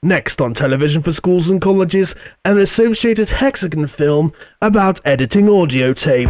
Next on television for schools and colleges, an Associated Hexagon film about editing audio tape.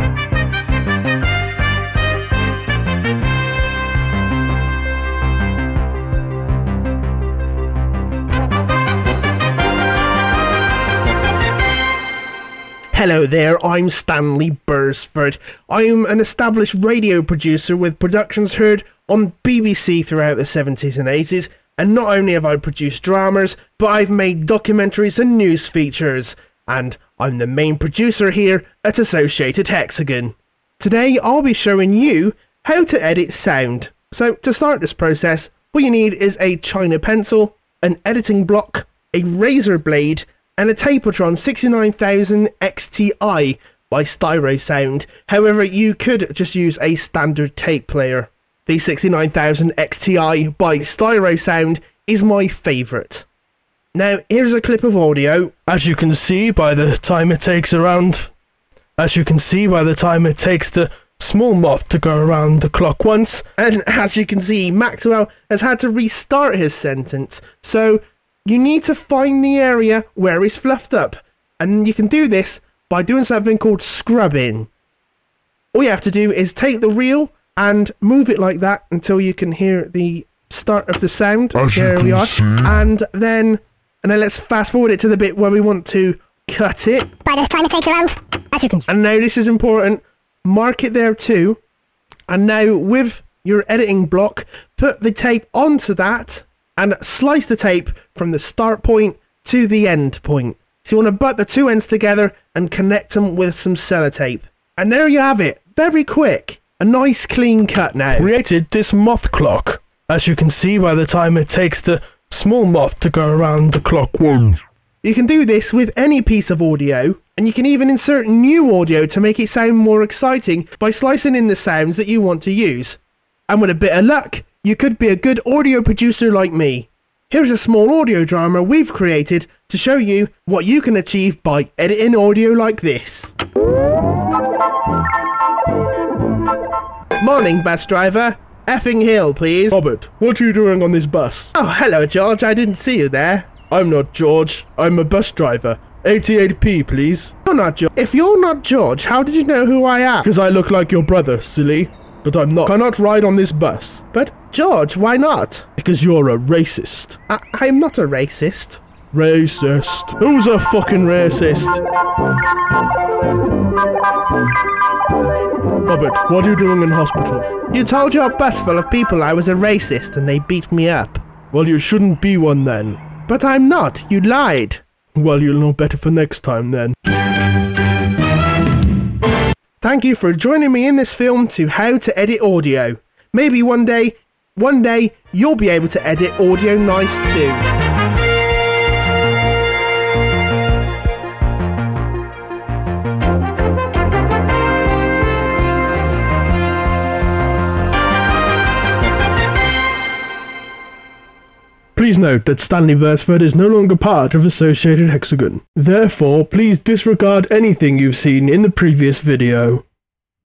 Hello there, I'm Stanley Bursford. I'm an established radio producer with productions heard on BBC throughout the 70s and 80s, and not only have I produced dramas, but I've made documentaries and news features, and I'm the main producer here at Associated Hexagon. Today I'll be showing you how to edit sound. So to start this process, all you need is a China pencil, an editing block, a razor blade, and a Tapotron 69000 XTI by Styrosound. However, you could just use a standard tape player. The 69000 XTI by Styrosound is my favourite. Now, here's a clip of audio. As you can see by the time it takes the small moth to go around the clock once, and as you can see, Maxwell has had to restart his sentence, so you need to find the area where he's fluffed up, and you can do this by doing something called scrubbing. All you have to do is take the reel and move it like that until you can hear the start of the sound. There we are. And then let's fast forward it to the bit where we want to cut it. By just trying to take around, as you can. And now this is important. Mark it there too. And now with your editing block, put the tape onto that and slice the tape from the start point to the end point. So you want to butt the two ends together and connect them with some sellotape. And there you have it. Very quick. A nice clean cut now. Created this moth clock. As you can see by the time it takes the small moth to go around the clock once. You can do this with any piece of audio, and you can even insert new audio to make it sound more exciting by slicing in the sounds that you want to use. And with a bit of luck, you could be a good audio producer like me. Here's a small audio drama we've created to show you what you can achieve by editing audio like this. Morning, bus driver. Effing Hill, please. Robert, what are you doing on this bus? Oh, hello, George. I didn't see you there. I'm not George. I'm a bus driver. 88p, please. You're not George. If you're not George, how did you know who I am? Because I look like your brother, silly. But I'm not. Cannot ride on this bus. But, George, why not? Because you're a racist. I'm not a racist. Racist. Who's a fucking racist? Robert, what are you doing in hospital? You told your bus full of people I was a racist and they beat me up. Well, you shouldn't be one then. But I'm not. You lied. Well, you'll know better for next time then. Thank you for joining me in this film to how to edit audio. Maybe one day you'll be able to edit audio nice too. Please note that Stanley Bursford is no longer part of Associated Hexagon. Therefore, please disregard anything you've seen in the previous video.